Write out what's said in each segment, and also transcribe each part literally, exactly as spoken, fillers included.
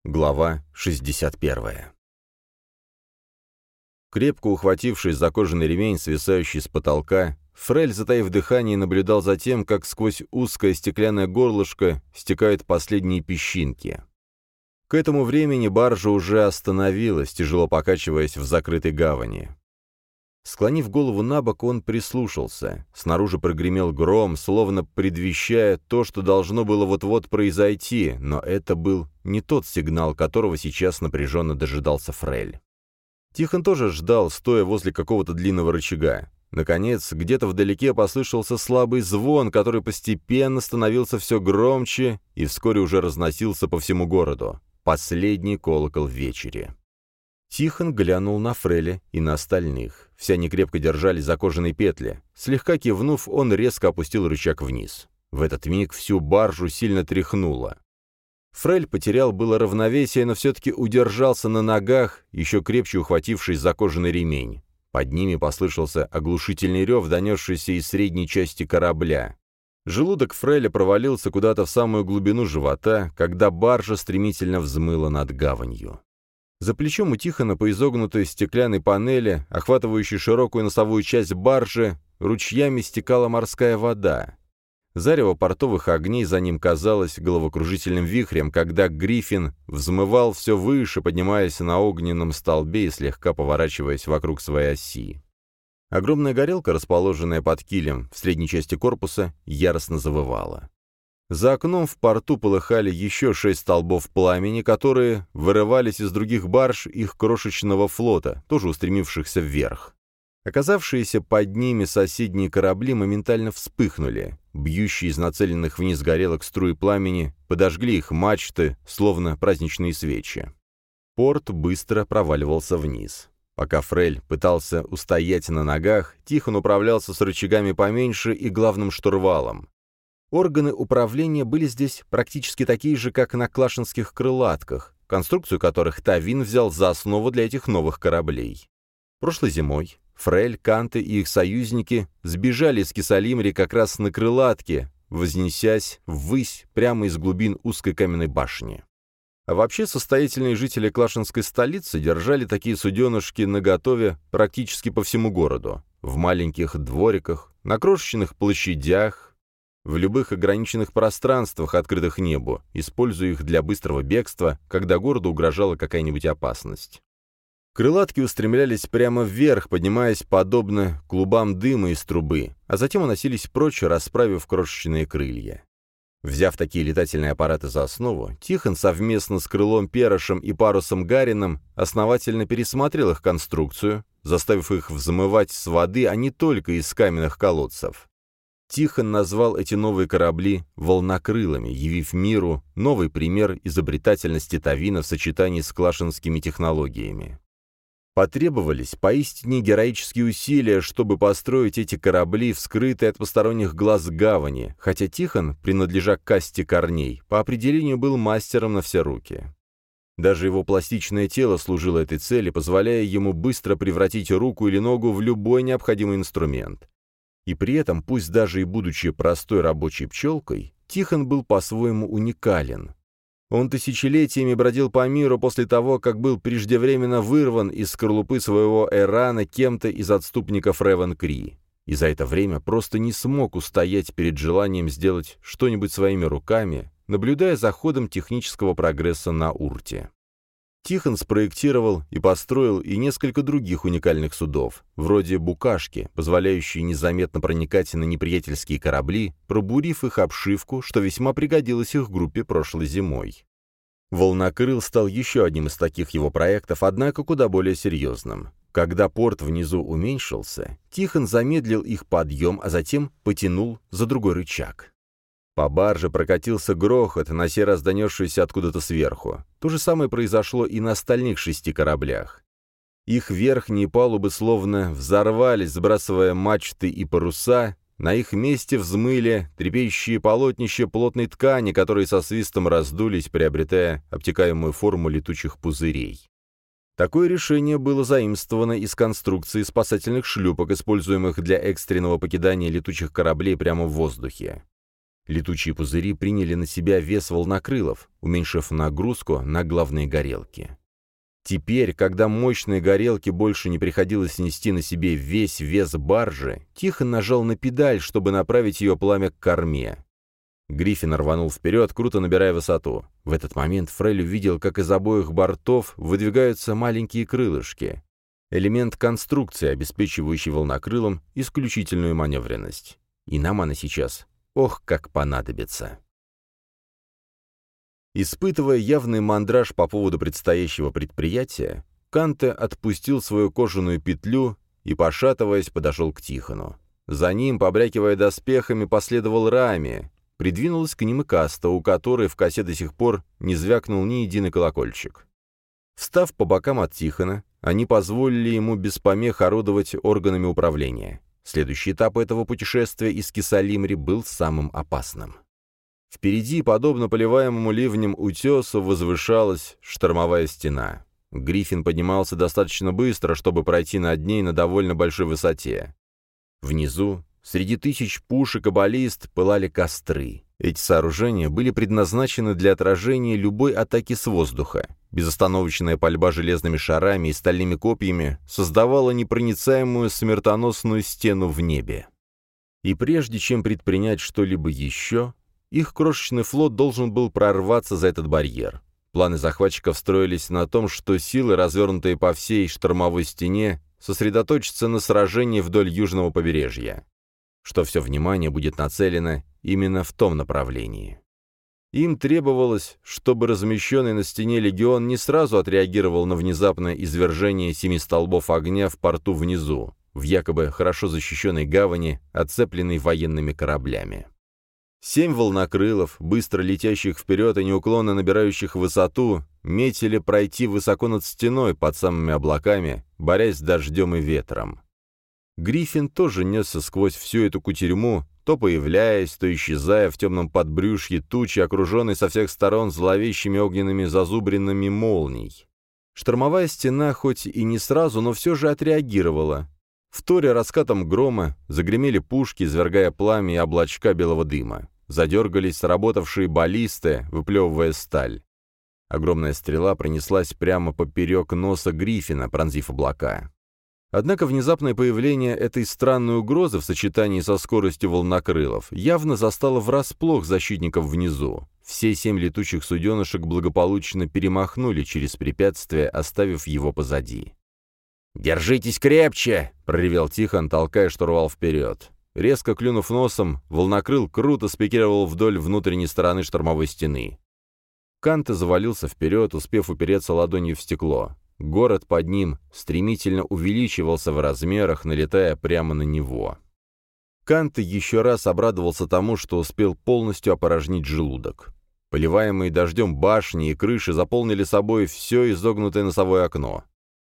Глава шестьдесят первая. Крепко ухватившись за кожаный ремень, свисающий с потолка, Фрель, затаив дыхание, наблюдал за тем, как сквозь узкое стеклянное горлышко стекают последние песчинки. К этому времени баржа уже остановилась, тяжело покачиваясь в закрытой гавани. Склонив голову на бок, он прислушался. Снаружи прогремел гром, словно предвещая то, что должно было вот-вот произойти, но это был не тот сигнал, которого сейчас напряженно дожидался Фрель. Тихон тоже ждал, стоя возле какого-то длинного рычага. Наконец, где-то вдалеке послышался слабый звон, который постепенно становился все громче и вскоре уже разносился по всему городу. Последний колокол в вечере. Тихон глянул на Фреля и на остальных. Все они крепко держались за кожаные петли. Слегка кивнув, он резко опустил рычаг вниз. В этот миг всю баржу сильно тряхнуло. Фрель потерял было равновесие, но все-таки удержался на ногах, еще крепче ухватившись за кожаный ремень. Под ними послышался оглушительный рев, донесшийся из средней части корабля. Желудок Фреля провалился куда-то в самую глубину живота, когда баржа стремительно взмыла над гаванью. За плечом у Тихона по изогнутой стеклянной панели, охватывающей широкую носовую часть баржи, ручьями стекала морская вода. Зарево портовых огней за ним казалось головокружительным вихрем, когда Гриффин взмывал все выше, поднимаясь на огненном столбе и слегка поворачиваясь вокруг своей оси. Огромная горелка, расположенная под килем в средней части корпуса, яростно завывала. За окном в порту полыхали еще шесть столбов пламени, которые вырывались из других барж их крошечного флота, тоже устремившихся вверх. Оказавшиеся под ними соседние корабли моментально вспыхнули. Бьющие из нацеленных вниз горелок струи пламени подожгли их мачты, словно праздничные свечи. Порт быстро проваливался вниз. Пока Фрель пытался устоять на ногах, Тихон управлялся с рычагами поменьше и главным штурвалом. Органы управления были здесь практически такие же, как на клашинских крылатках, конструкцию которых Тавин взял за основу для этих новых кораблей. Прошлой зимой Фрель, Канте и их союзники сбежали из Кисалимри как раз на крылатке, вознесясь ввысь прямо из глубин узкой каменной башни. А вообще состоятельные жители клашинской столицы держали такие суденышки наготове практически по всему городу, в маленьких двориках, на крошечных площадях, в любых ограниченных пространствах, открытых небу, используя их для быстрого бегства, когда городу угрожала какая-нибудь опасность. Крылатки устремлялись прямо вверх, поднимаясь подобно клубам дыма из трубы, а затем уносились прочь, расправив крошечные крылья. Взяв такие летательные аппараты за основу, Тихон совместно с крылом Перышем и парусом Гарином основательно пересмотрел их конструкцию, заставив их взмывать с воды, а не только из каменных колодцев. Тихон назвал эти новые корабли «волнокрылами», явив миру новый пример изобретательности Тавина в сочетании с клашинскими технологиями. Потребовались поистине героические усилия, чтобы построить эти корабли в скрытой от посторонних глаз гавани, хотя Тихон, принадлежа к касте корней, по определению был мастером на все руки. Даже его пластичное тело служило этой цели, позволяя ему быстро превратить руку или ногу в любой необходимый инструмент. И при этом, пусть даже и будучи простой рабочей пчелкой, Тихон был по-своему уникален. Он тысячелетиями бродил по миру после того, как был преждевременно вырван из скорлупы своего Эрана кем-то из отступников Ревен-Кри, и за это время просто не смог устоять перед желанием сделать что-нибудь своими руками, наблюдая за ходом технического прогресса на Урте. Тихон спроектировал и построил и несколько других уникальных судов, вроде «Букашки», позволяющие незаметно проникать на неприятельские корабли, пробурив их обшивку, что весьма пригодилось их группе прошлой зимой. «Волнокрыл» стал еще одним из таких его проектов, однако куда более серьезным. Когда порт внизу уменьшился, Тихон замедлил их подъем, а затем потянул за другой рычаг. По барже прокатился грохот, на сей раз донесшийся откуда-то сверху. То же самое произошло и на остальных шести кораблях. Их верхние палубы словно взорвались, сбрасывая мачты и паруса, на их месте взмыли трепещущие полотнища плотной ткани, которые со свистом раздулись, приобретая обтекаемую форму летучих пузырей. Такое решение было заимствовано из конструкции спасательных шлюпок, используемых для экстренного покидания летучих кораблей прямо в воздухе. Летучие пузыри приняли на себя вес волнокрылов, уменьшив нагрузку на главные горелки. Теперь, когда мощные горелки больше не приходилось нести на себе весь вес баржи, Тихон нажал на педаль, чтобы направить ее пламя к корме. Гриффин рванул вперед, круто набирая высоту. В этот момент Фрель увидел, как из обоих бортов выдвигаются маленькие крылышки. Элемент конструкции, обеспечивающий волнокрылам исключительную маневренность. И нам она сейчас, ох, как понадобится. Испытывая явный мандраж по поводу предстоящего предприятия, Канте отпустил свою кожаную петлю и, пошатываясь, подошел к Тихону. За ним, побрякивая доспехами, последовал Рами. Придвинулась к ним и Каста, у которой в косе до сих пор не звякнул ни единый колокольчик. Встав по бокам от Тихона, они позволили ему без помех орудовать органами управления. Следующий этап этого путешествия из Кисалимри был самым опасным. Впереди, подобно поливаемому ливнем утесу, возвышалась штормовая стена. Гриффин поднимался достаточно быстро, чтобы пройти над ней на довольно большой высоте. Внизу, среди тысяч пушек и баллист, пылали костры. Эти сооружения были предназначены для отражения любой атаки с воздуха. Безостановочная пальба железными шарами и стальными копьями создавала непроницаемую смертоносную стену в небе. И прежде чем предпринять что-либо еще, их крошечный флот должен был прорваться за этот барьер. Планы захватчиков строились на том, что силы, развернутые по всей штормовой стене, сосредоточатся на сражении вдоль южного побережья, что все внимание будет нацелено именно в том направлении. Им требовалось, чтобы размещенный на стене легион не сразу отреагировал на внезапное извержение семи столбов огня в порту внизу, в якобы хорошо защищенной гавани, оцепленной военными кораблями. Семь волнокрылов, быстро летящих вперед и неуклонно набирающих высоту, метили пройти высоко над стеной под самыми облаками, борясь с дождем и ветром. Гриффин тоже несся сквозь всю эту кутерьму, то появляясь, то исчезая в темном подбрюшье тучи, окруженной со всех сторон зловещими огненными зазубринами молний. Штормовая стена хоть и не сразу, но все же отреагировала. Вторя раскатом грома загремели пушки, извергая пламя и облачка белого дыма. Задергались сработавшие баллисты, выплевывая сталь. Огромная стрела пронеслась прямо поперек носа Гриффина, пронзив облака. Однако внезапное появление этой странной угрозы в сочетании со скоростью волнокрылов явно застало врасплох защитников внизу. Все семь летучих суденышек благополучно перемахнули через препятствие, оставив его позади. «Держитесь крепче!» — проревел Тихон, толкая штурвал вперед. Резко клюнув носом, волнокрыл круто спикировал вдоль внутренней стороны штормовой стены. Канте завалился вперед, успев упереться ладонью в стекло. Город под ним стремительно увеличивался в размерах, налетая прямо на него. Канте еще раз обрадовался тому, что успел полностью опорожнить желудок. Поливаемые дождем башни и крыши заполнили собой все изогнутое носовое окно.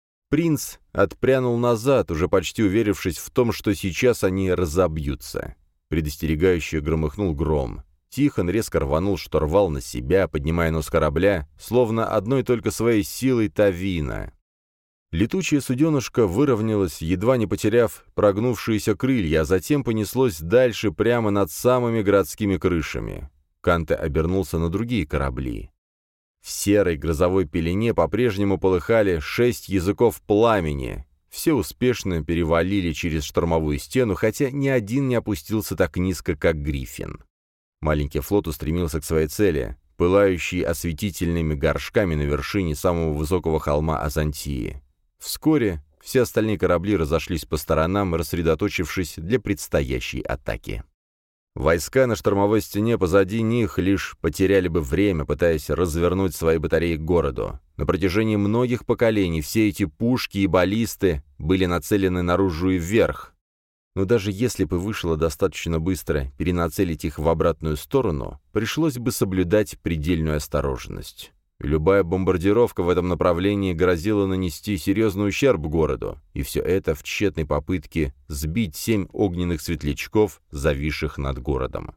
Принц отпрянул назад, уже почти уверившись в том, что сейчас они разобьются. Предостерегающе громыхнул гром. Тихон резко рванул штурвал на себя, поднимая нос корабля, словно одной только своей силой Тавина. Летучее суденышко выровнялось, едва не потеряв прогнувшиеся крылья, а затем понеслось дальше прямо над самыми городскими крышами. Канте обернулся на другие корабли. В серой грозовой пелене по-прежнему полыхали шесть языков пламени. Все успешно перевалили через штормовую стену, хотя ни один не опустился так низко, как Гриффин. Маленький флот устремился к своей цели, пылающей осветительными горшками на вершине самого высокого холма Азантии. Вскоре все остальные корабли разошлись по сторонам, рассредоточившись для предстоящей атаки. Войска на штормовой стене позади них лишь потеряли бы время, пытаясь развернуть свои батареи к городу. На протяжении многих поколений все эти пушки и баллисты были нацелены наружу и вверх. Но даже если бы вышло достаточно быстро перенацелить их в обратную сторону, пришлось бы соблюдать предельную осторожность. Любая бомбардировка в этом направлении грозила нанести серьезный ущерб городу, и все это в тщетной попытке сбить семь огненных светлячков, зависших над городом.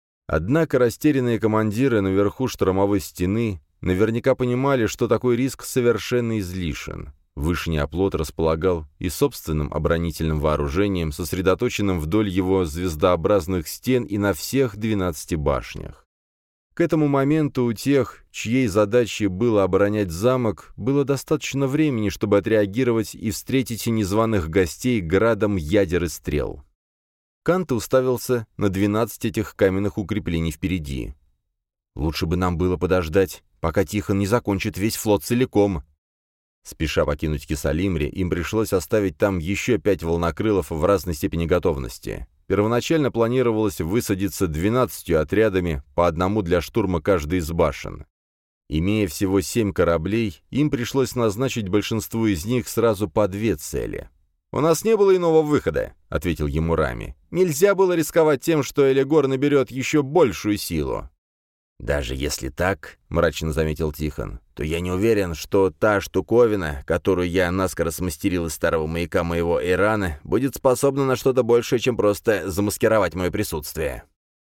Однако растерянные командиры наверху штормовой стены наверняка понимали, что такой риск совершенно излишен. Вышний оплот располагал и собственным оборонительным вооружением, сосредоточенным вдоль его звездообразных стен и на всех двенадцати башнях. К этому моменту у тех, чьей задачей было оборонять замок, было достаточно времени, чтобы отреагировать и встретить незваных гостей градом ядер и стрел. Канте уставился на двенадцать этих каменных укреплений впереди. «Лучше бы нам было подождать, пока Тихон не закончит весь флот целиком». Спеша покинуть Кисалимри, им пришлось оставить там еще пять волнокрылов в разной степени готовности. Первоначально планировалось высадиться двенадцатью отрядами, по одному для штурма каждой из башен. Имея всего семь кораблей, им пришлось назначить большинству из них сразу по две цели. «У нас не было иного выхода», — ответил ему Рами. «Нельзя было рисковать тем, что Элегор наберет еще большую силу». «Даже если так, — мрачно заметил Тихон, — то я не уверен, что та штуковина, которую я наскоро смастерил из старого маяка моего Ирана, будет способна на что-то большее, чем просто замаскировать мое присутствие».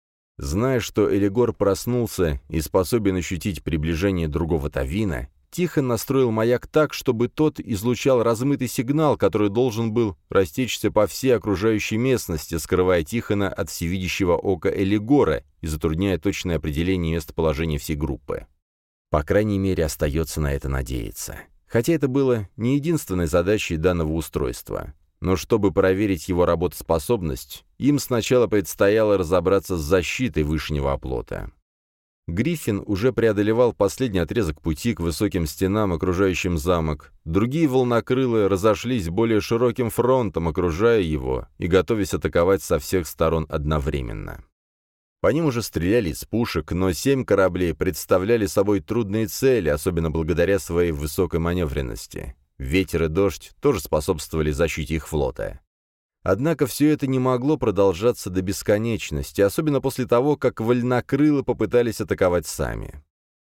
Зная, что Элегор проснулся и способен ощутить приближение другого Тавина, Тихон настроил маяк так, чтобы тот излучал размытый сигнал, который должен был растечься по всей окружающей местности, скрывая Тихона от всевидящего ока Элегора и затрудняя точное определение местоположения всей группы. По крайней мере, остается на это надеяться. Хотя это было не единственной задачей данного устройства. Но чтобы проверить его работоспособность, им сначала предстояло разобраться с защитой вышнего оплота. Гриффин уже преодолевал последний отрезок пути к высоким стенам, окружающим замок. Другие волнокрылы разошлись более широким фронтом, окружая его и готовясь атаковать со всех сторон одновременно. По ним уже стреляли из пушек, но семь кораблей представляли собой трудные цели, особенно благодаря своей высокой маневренности. Ветер и дождь тоже способствовали защите их флота. Однако все это не могло продолжаться до бесконечности, особенно после того, как вольнокрылы попытались атаковать сами.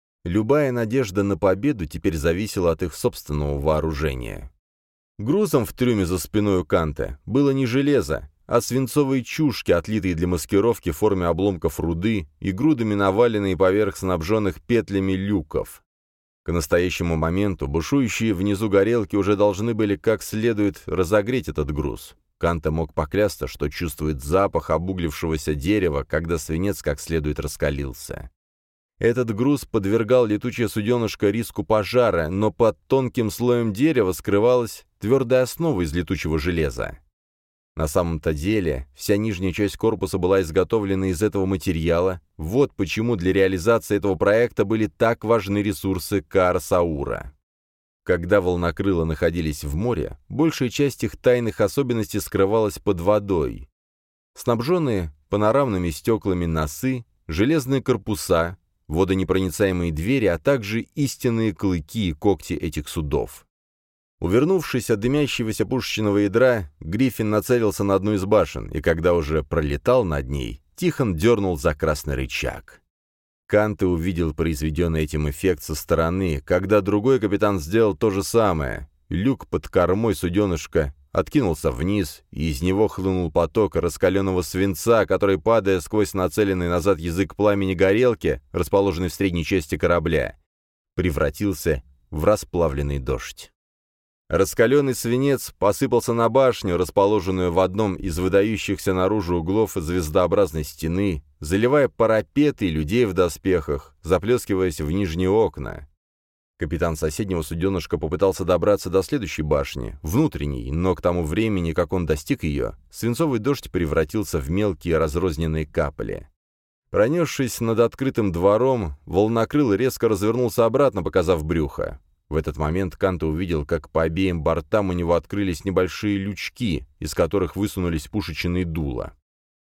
Любая надежда на победу теперь зависела от их собственного вооружения. Грузом в трюме за спиной у Канте было не железо, а свинцовые чушки, отлитые для маскировки в форме обломков руды и грудами наваленные поверх снабженных петлями люков. К настоящему моменту бушующие внизу горелки уже должны были как следует разогреть этот груз. Канте мог поклясться, что чувствует запах обуглившегося дерева, когда свинец как следует раскалился. Этот груз подвергал летучее суденышко риску пожара, но под тонким слоем дерева скрывалась твердая основа из летучего железа. На самом-то деле, вся нижняя часть корпуса была изготовлена из этого материала. Вот почему для реализации этого проекта были так важны ресурсы Каар-Саура. Когда волнокрылы находились в море, большая часть их тайных особенностей скрывалась под водой. Снабженные панорамными стеклами носы, железные корпуса, водонепроницаемые двери, а также истинные клыки и когти этих судов. Увернувшись от дымящегося пушечного ядра, Гриффин нацелился на одну из башен, и когда уже пролетал над ней, Тихон дернул за красный рычаг. Канте увидел произведенный этим эффект со стороны, когда другой капитан сделал то же самое. Люк под кормой суденышка откинулся вниз, и из него хлынул поток раскаленного свинца, который, падая сквозь нацеленный назад язык пламени горелки, расположенный в средней части корабля, превратился в расплавленный дождь. Раскаленный свинец посыпался на башню, расположенную в одном из выдающихся наружу углов звездообразной стены, заливая парапеты и людей в доспехах, заплескиваясь в нижние окна. Капитан соседнего суденышка попытался добраться до следующей башни, внутренней, но к тому времени, как он достиг ее, свинцовый дождь превратился в мелкие разрозненные капли. Пронесшись над открытым двором, волнокрыл резко развернулся обратно, показав брюхо. В этот момент Канте увидел, как по обеим бортам у него открылись небольшие лючки, из которых высунулись пушечные дула.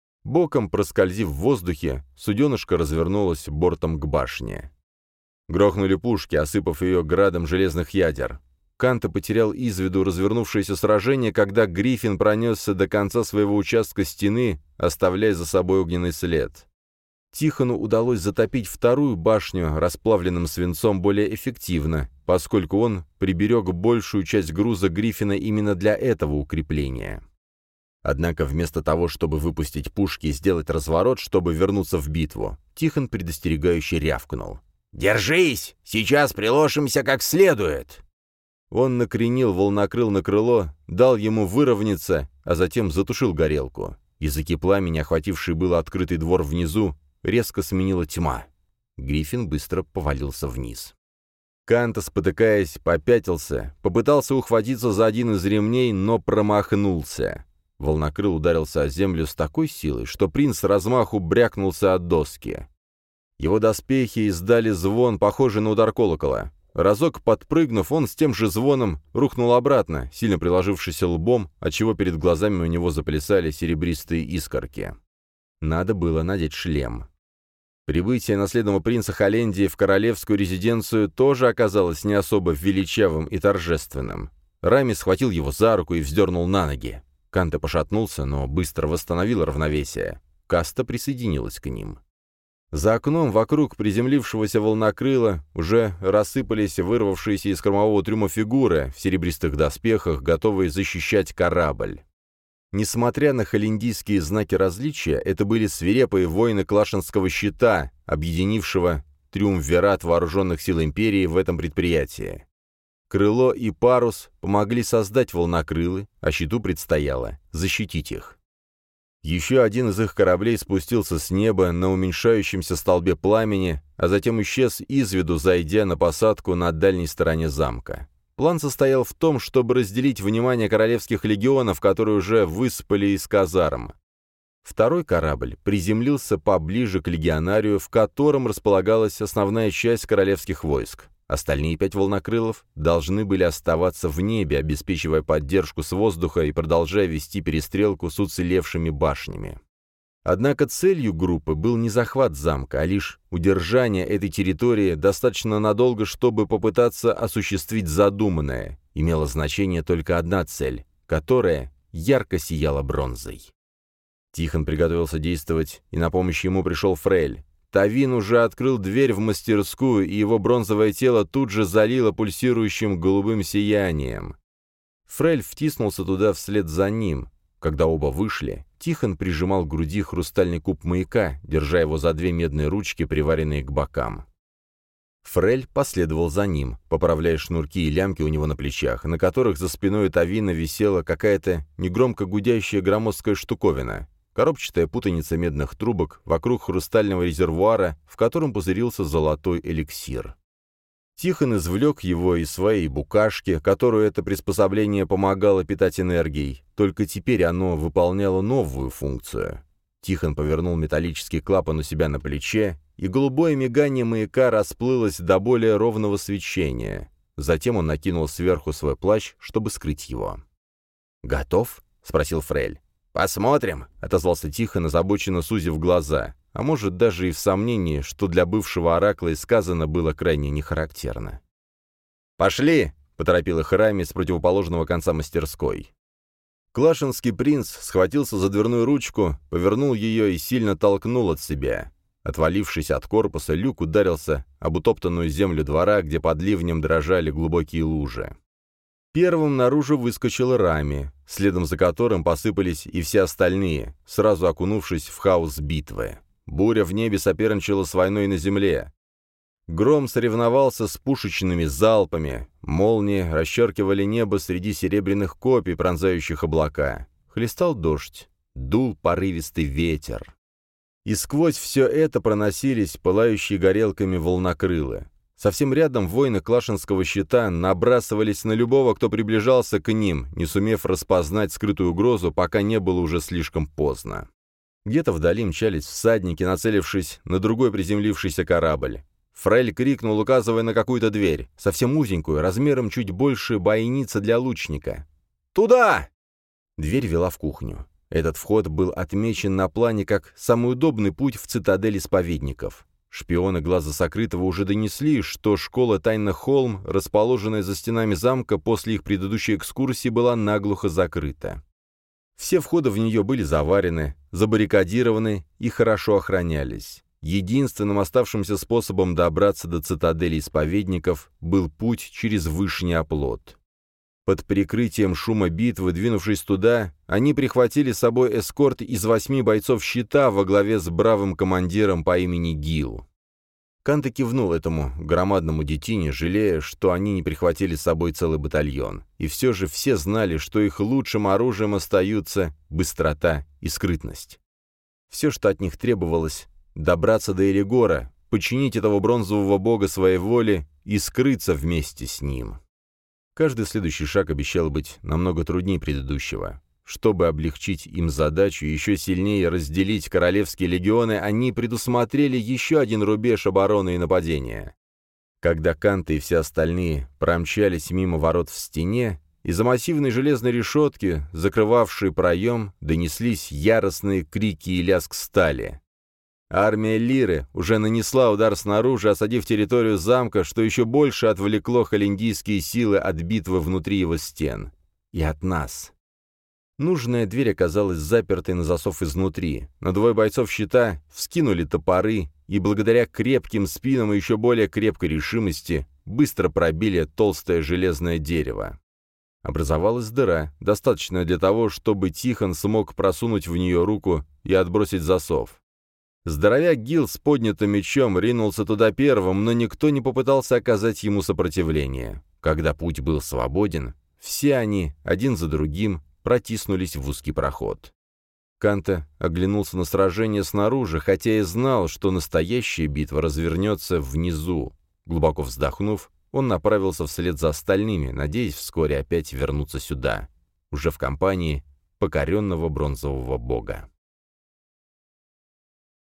Боком проскользив в воздухе, суденышко развернулось бортом к башне. Грохнули пушки, осыпав ее градом железных ядер. Канте потерял из виду развернувшееся сражение, когда Гриффин пронесся до конца своего участка стены, оставляя за собой огненный след. Тихону удалось затопить вторую башню расплавленным свинцом более эффективно, поскольку он приберег большую часть груза Гриффина именно для этого укрепления. Однако вместо того, чтобы выпустить пушки и сделать разворот, чтобы вернуться в битву, Тихон предостерегающе рявкнул: «Держись! Сейчас приложимся как следует!» Он накренил волнокрыл на крыло, дал ему выровняться, а затем затушил горелку. Языки пламени, охватившие было открытый двор внизу, резко сменила тьма. Гриффин быстро повалился вниз. Канта, спотыкаясь, попятился, попытался ухватиться за один из ремней, но промахнулся. Волнокрыл ударился о землю с такой силой, что принц с размаху брякнулся от доски. Его доспехи издали звон, похожий на удар колокола. Разок подпрыгнув, он с тем же звоном рухнул обратно, сильно приложившись лбом, отчего перед глазами у него заплясали серебристые искорки. Надо было надеть шлем. Прибытие наследного принца Холлендии в королевскую резиденцию тоже оказалось не особо величавым и торжественным. Рами схватил его за руку и вздернул на ноги. Канта пошатнулся, но быстро восстановил равновесие. Каста присоединилась к ним. За окном вокруг приземлившегося волнокрыла уже рассыпались вырвавшиеся из кормового трюма фигуры в серебристых доспехах, готовые защищать корабль. Несмотря на холлендийские знаки различия, это были свирепые воины Клашенского щита, объединившего триумвират вооруженных сил империи в этом предприятии. Крыло и парус помогли создать волнокрылы, а щиту предстояло защитить их. Еще один из их кораблей спустился с неба на уменьшающемся столбе пламени, а затем исчез из виду, зайдя на посадку на дальней стороне замка. План состоял в том, чтобы разделить внимание королевских легионов, которые уже выспали из казарм. Второй корабль приземлился поближе к легионарию, в котором располагалась основная часть королевских войск. Остальные пять волнокрылов должны были оставаться в небе, обеспечивая поддержку с воздуха и продолжая вести перестрелку с уцелевшими башнями. Однако целью группы был не захват замка, а лишь удержание этой территории достаточно надолго, чтобы попытаться осуществить задуманное. Имела значение только одна цель, которая ярко сияла бронзой. Тихон приготовился действовать, и на помощь ему пришел Фрель. Тавин уже открыл дверь в мастерскую, и его бронзовое тело тут же залило пульсирующим голубым сиянием. Фрель втиснулся туда вслед за ним. Когда оба вышли, Тихон прижимал к груди хрустальный куб маяка, держа его за две медные ручки, приваренные к бокам. Фрель последовал за ним, поправляя шнурки и лямки у него на плечах, на которых за спиной Тавина висела какая-то негромко гудящая громоздкая штуковина, коробчатая путаница медных трубок вокруг хрустального резервуара, в котором пузырился золотой эликсир. Тихон извлек его из своей букашки, которую это приспособление помогало питать энергией, только теперь оно выполняло новую функцию. Тихон повернул металлический клапан у себя на плече, и голубое мигание маяка расплылось до более ровного свечения. Затем он накинул сверху свой плащ, чтобы скрыть его. «Готов?» — спросил Фрель. «Посмотрим», — отозвался Тихон, озабоченно сузив глаза, а может даже и в сомнении, что для бывшего оракла и сказано было крайне нехарактерно. «Пошли!» — поторопил их Рами с противоположного конца мастерской. Клашенский принц схватился за дверную ручку, повернул ее и сильно толкнул от себя. Отвалившись от корпуса, люк ударился об утоптанную землю двора, где под ливнем дрожали глубокие лужи. Первым наружу выскочил Рами, следом за которым посыпались и все остальные, сразу окунувшись в хаос битвы. Буря в небе соперничала с войной на земле. Гром соревновался с пушечными залпами, молнии расчеркивали небо среди серебряных копий, пронзающих облака. Хлестал дождь, дул порывистый ветер. И сквозь все это проносились пылающие горелками волнокрылы. Совсем рядом воины Клашенского щита набрасывались на любого, кто приближался к ним, не сумев распознать скрытую угрозу, пока не было уже слишком поздно. Где-то вдали мчались всадники, нацелившись на другой приземлившийся корабль. Фрель крикнул, указывая на какую-то дверь, совсем узенькую, размером чуть больше бойницы для лучника. «Туда!» Дверь вела в кухню. Этот вход был отмечен на плане как самый удобный путь в цитадель исповедников. Шпионы глаза сокрытого уже донесли, что школа Тайна Холм, расположенная за стенами замка после их предыдущей экскурсии, была наглухо закрыта. Все входы в нее были заварены, забаррикадированы и хорошо охранялись. Единственным оставшимся способом добраться до цитадели исповедников был путь через Вышний оплот. Под прикрытием шума битвы, двинувшись туда, они прихватили с собой эскорт из восьми бойцов щита во главе с бравым командиром по имени Гил. Канта кивнул этому громадному детине, жалея, что они не прихватили с собой целый батальон. И все же все знали, что их лучшим оружием остаются быстрота и скрытность. Все, что от них требовалось — добраться до Эригора, подчинить этого бронзового бога своей воле и скрыться вместе с ним. Каждый следующий шаг обещал быть намного труднее предыдущего. Чтобы облегчить им задачу и еще сильнее разделить королевские легионы, они предусмотрели еще один рубеж обороны и нападения. Когда Канта и все остальные промчались мимо ворот в стене, из-за массивной железной решетки, закрывавшей проем, донеслись яростные крики и лязг стали. Армия Лиры уже нанесла удар снаружи, осадив территорию замка, что еще больше отвлекло холлиндийские силы от битвы внутри его стен. И от нас. Нужная дверь оказалась запертой на засов изнутри, но двое бойцов щита вскинули топоры и, благодаря крепким спинам и еще более крепкой решимости, быстро пробили толстое железное дерево. Образовалась дыра, достаточная для того, чтобы Тихон смог просунуть в нее руку и отбросить засов. Здоровяк Гил с поднятым мечом ринулся туда первым, но никто не попытался оказать ему сопротивление. Когда путь был свободен, все они, один за другим, протиснулись в узкий проход. Канта оглянулся на сражение снаружи, хотя и знал, что настоящая битва развернется внизу. Глубоко вздохнув, он направился вслед за остальными, надеясь вскоре опять вернуться сюда, уже в компании покоренного бронзового бога.